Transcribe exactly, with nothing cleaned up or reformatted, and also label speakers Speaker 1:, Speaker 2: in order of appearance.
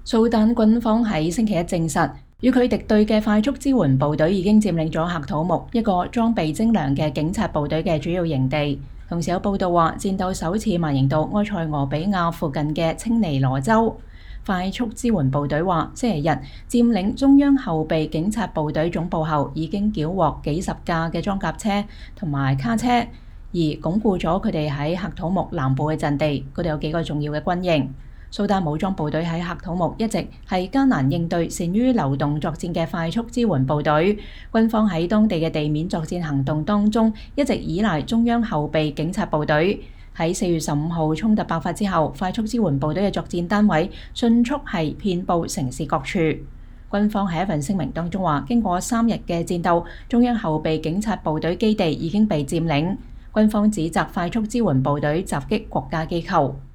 Speaker 1: 蘇丹軍方喺星期一證實，與佢敵對嘅快速支援部隊已經佔領咗喀土穆一個裝備精良嘅警察部隊嘅主要營地。同時有報道話，戰鬥首次蔓延到埃塞俄比亞附近嘅青尼羅州。快速支援部隊話，星期日佔領中央後備警察部隊總部後，已經繳獲幾十架嘅裝甲車同埋卡車，而鞏固咗佢哋喺喀土穆南部嘅陣地。嗰度有幾個重要嘅軍營。蘇丹武裝部隊喺喀土穆一直係艱難應對、善於流動作戰嘅快速支援部隊。軍方喺當地嘅地面作戰行動當中，一直依賴中央後備警察部隊。喺四月十五號衝突爆發之後，快速支援部隊嘅作戰單位迅速係遍佈城市各處。軍方喺一份聲明當中話，經過三日嘅戰鬥，中央後備警察部隊基地已經被佔領。軍方指責快速支援部隊襲擊國家機構。